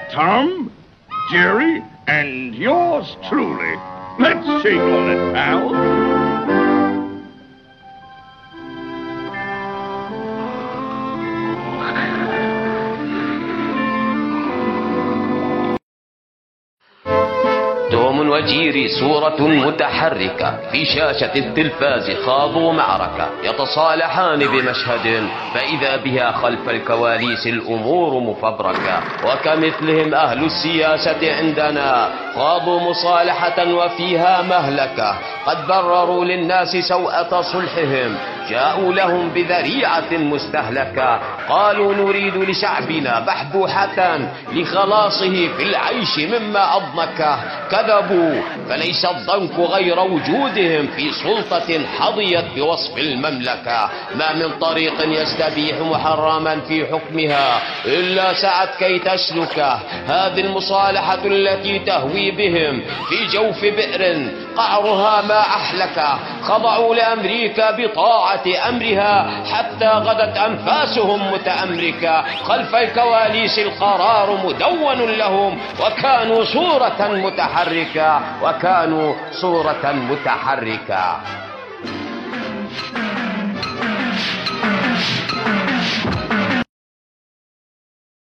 Tom, Jerry, and yours truly. Let's shake on it, pal. توم وجيري صورة متحركة في شاشة التلفاز خاضوا معركة يتصالحان بمشهد فإذا بها خلف الكواليس الأمور مفبركة وكمثلهم أهل السياسة عندنا خاضوا مصالحة وفيها مهلكة قد برروا للناس سوءة صلحهم جاءوا لهم بذريعة مستهلكة قالوا نريد لشعبنا بحبوحة لخلاصه في العيش مما أضنكه كذبوا فليس الضنك غير وجودهم في سلطة حظيت بوصف المملكة ما من طريق يستبيح محرما في حكمها إلا سعت كي تسلكه هذه المصالحة التي تهوي بهم في جوف بئر قعرها ما أحلكه خضعوا لأمريكا بطاعة أمرها حتى غدت أنفاسهم متأمركة خلف الكواليس القرار مدون لهم وكانوا صورة متحركة